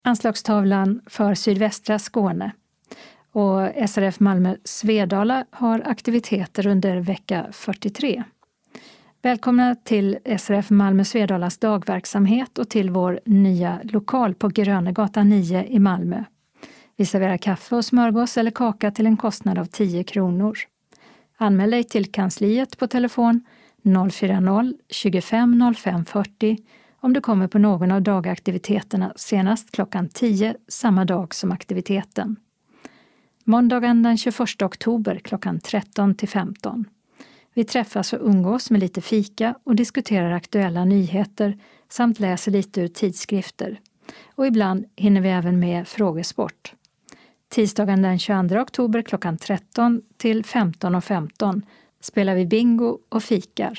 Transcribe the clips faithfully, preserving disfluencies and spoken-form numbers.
Anslagstavlan för sydvästra Skåne. Och S R F Malmö Svedala har aktiviteter under vecka fyrtiotre. Välkomna till S R F Malmö Svedalas dagverksamhet och till vår nya lokal på Grönegatan nio i Malmö. Vi serverar kaffe och smörgås eller kaka till en kostnad av tio kronor. Anmäl dig till kansliet på telefon noll fyra noll tjugofem noll fem fyrtio om du kommer på någon av dagaktiviteterna senast klockan tio samma dag som aktiviteten. Måndagen den tjugoförsta oktober klockan tretton till femton. Vi träffas och umgås med lite fika och diskuterar aktuella nyheter samt läser lite ur tidskrifter. Och ibland hinner vi även med frågesport. Tisdagen den tjugoandra oktober klockan tretton till femton och femton spelar vi bingo och fikar.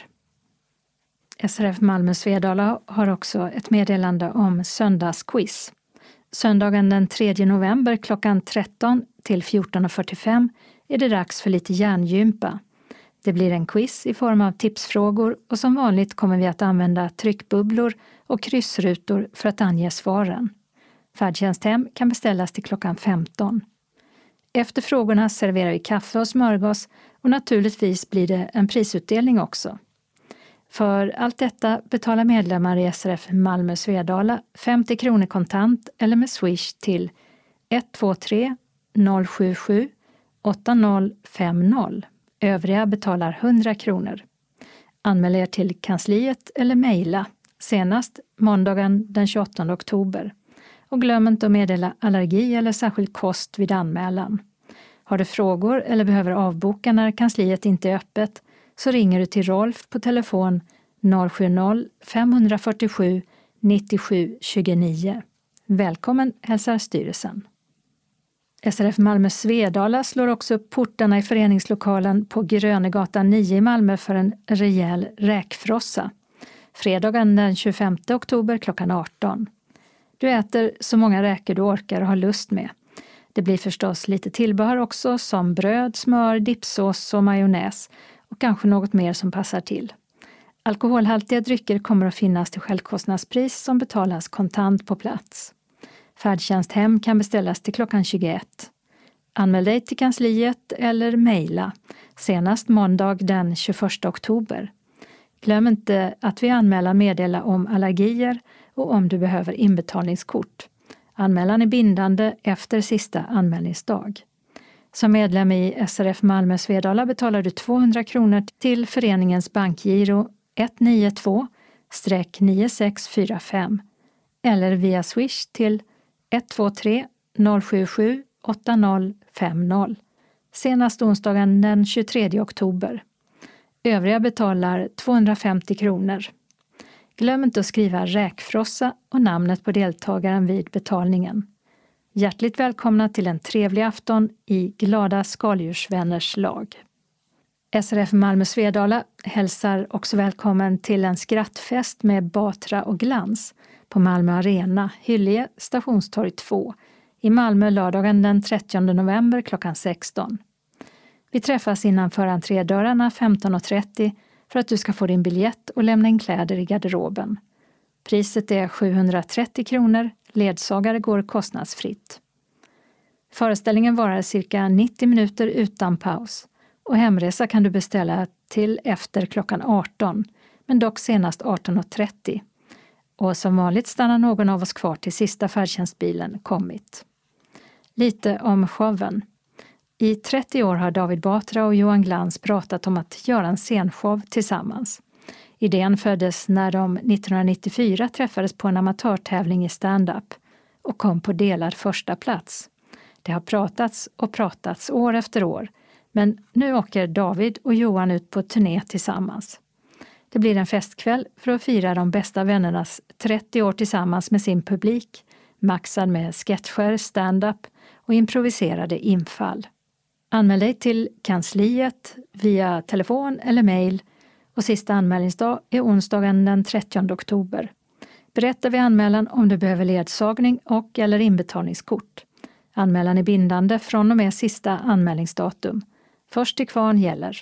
S R F Malmö Svedala har också ett meddelande om söndagsquiz. Söndagen den tredje november klockan tretton till fjorton och fyrtiofem är det dags för lite hjärngympa. Det blir en quiz i form av tipsfrågor och som vanligt kommer vi att använda tryckbubblor och kryssrutor för att ange svaren. Färdtjänst hem kan beställas till klockan femton. Efter frågorna serverar vi kaffe och smörgås och naturligtvis blir det en prisutdelning också. För allt detta betalar medlemmar i S R F Malmö Svedala femtio kronor kontant eller med Swish till ett två tre noll sju sju åtta noll fem noll. Övriga betalar hundra kronor. Anmäl er till kansliet eller mejla senast måndagen den tjugoåttonde oktober. Och glöm inte att meddela allergi eller särskild kost vid anmälan. Har du frågor eller behöver avboka när kansliet inte är öppet så ringer du till Rolf på telefon noll sju noll fem fyra sju nio sju två nio. Välkommen hälsar styrelsen. S R F Malmö Svedala slår också upp portarna i föreningslokalen på Grönegatan nio i Malmö för en rejäl räkfrossa. Fredagen den tjugofemte oktober klockan arton. Du äter så många räkor du orkar och har lust med. Det blir förstås lite tillbehör också som bröd, smör, dipsås och majonnäs och kanske något mer som passar till. Alkoholhaltiga drycker kommer att finnas till självkostnadspris som betalas kontant på plats. Färdtjänst hem kan beställas till klockan tjugoett. Anmäl dig till kansliet eller mejla senast måndag den tjugoförsta oktober. Glöm inte att vi anmälan meddela om allergier och om du behöver inbetalningskort. Anmälan är bindande efter sista anmälningsdag. Som medlem i S R F Malmö Svedala betalar du tvåhundra kronor till föreningens bankgiro ett nio två nio sex fyra fem eller via Swish till ett två tre noll sju sju åtta noll fem noll. Senast onsdagen den tjugotredje oktober. Övriga betalar tvåhundrafemtio kronor. Glöm inte att skriva räkfrossa och namnet på deltagaren vid betalningen. Hjärtligt välkomna till en trevlig afton i glada skaldjursvänners lag. S R F Malmö Svedala hälsar också välkommen till en skrattfest med Batra och Glans på Malmö Arena, Hyllie, Stationstorg två, i Malmö lördagen den trettionde november klockan sexton. Vi träffas innanför entrédörrarna femton och trettio för att du ska få din biljett och lämna in kläder i garderoben. Priset är sjuhundratrettio kronor, ledsagare går kostnadsfritt. Föreställningen varar cirka nittio minuter utan paus och hemresa kan du beställa till efter klockan arton, men dock senast arton och trettio. Och som vanligt stannar någon av oss kvar till sista färdtjänstbilen kommit. Lite om showen. I trettio år har David Batra och Johan Glans pratat om att göra en scenshow tillsammans. Idén föddes när de nittonhundranittiofyra träffades på en amatörtävling i stand-up och kom på delad första plats. Det har pratats och pratats år efter år, men nu åker David och Johan ut på turné tillsammans. Det blir en festkväll för att fira de bästa vännernas trettio år tillsammans med sin publik, maxad med sketcher, stand-up och improviserade infall. Anmäl dig till kansliet via telefon eller mejl och sista anmälningsdag är onsdagen den trettionde oktober. Berätta vid anmälan om du behöver ledsagning och eller inbetalningskort. Anmälan är bindande från och med sista anmälningsdatum. Först till kvarn gäller.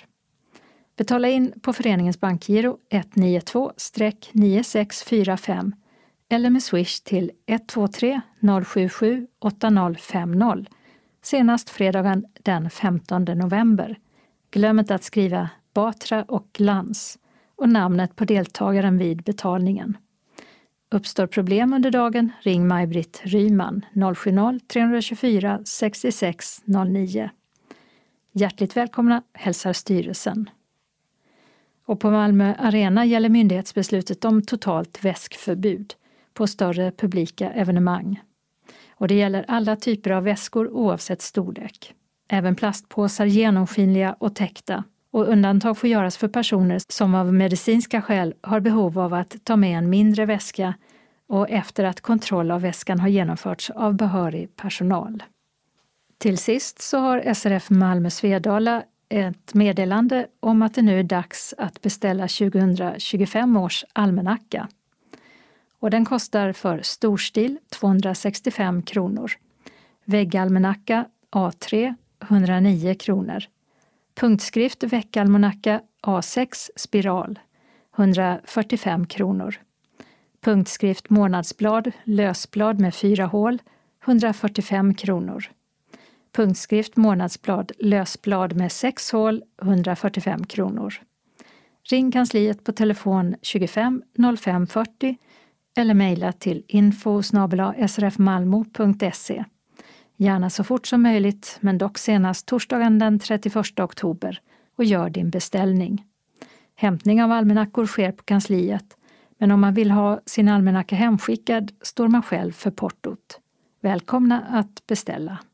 Betala in på föreningens bankgiro ett nio två nio sex fyra fem eller med Swish till ett två tre noll sju sju åtta noll fem noll senast fredagen den femtonde november. Glöm inte att skriva Batra och Glans och namnet på deltagaren vid betalningen. Uppstår problem under dagen, ring Maj-Britt Ryman noll sju noll tre två fyra sex sex noll nio. Hjärtligt välkomna hälsar styrelsen. Och på Malmö Arena gäller myndighetsbeslutet om totalt väskförbud på större publika evenemang. Och det gäller alla typer av väskor oavsett storlek. Även plastpåsar genomskinliga och täckta. Och undantag får göras för personer som av medicinska skäl har behov av att ta med en mindre väska och efter att kontroll av väskan har genomförts av behörig personal. Till sist så har S R F Malmö Svedala ett meddelande om att det nu är dags att beställa tjugohundratjugofem års almanacka. Och den kostar för storstil tvåhundrasextiofem kronor. Väggalmanacka A tre etthundranio kronor. Punktskrift veckalmanacka A sex spiral etthundrafyrtiofem kronor. Punktskrift månadsblad lösblad med fyra hål etthundrafyrtiofem kronor. Punktskrift månadsblad lösblad med sex hål etthundrafyrtiofem kronor. Ring kansliet på telefon tjugofem noll fem fyrtio eller mejla till info snabel-a s r f malmo punkt se. Gärna så fort som möjligt, men dock senast torsdagen den trettioförsta oktober, och gör din beställning. Hämtning av almanackor sker på kansliet, men om man vill ha sin almanacka hemskickad står man själv för portot. Välkomna att beställa.